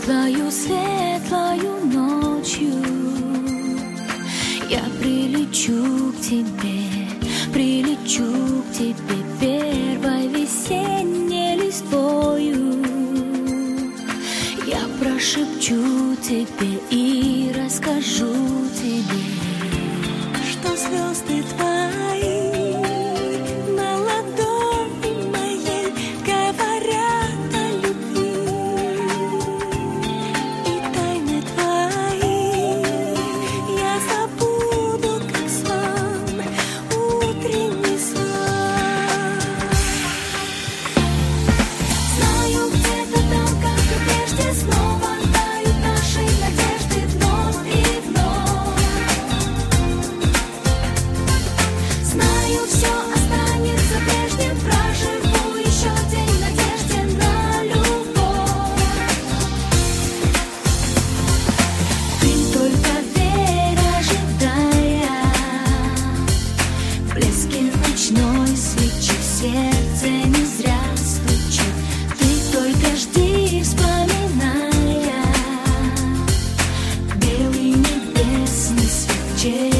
Светлою, светлою ночью я прилечу к тебе, прилечу к тебе первой весенней листвою. Я прошепчу тебе и расскажу тебе, что звезды твои на ладони моей говорят о любви. И тайны твои я забуду, как сон, утренний сон. Знаю, где-то там, как и прежде, снова тают наши надежды вновь и вновь. Знаю, все останется прежним, проживу еще день в надежде на любовь. Ты только верь, ожидая в блеске ночной свечи, сердце не зря стучит. Ты только жди, вспоминая белый небесный свет.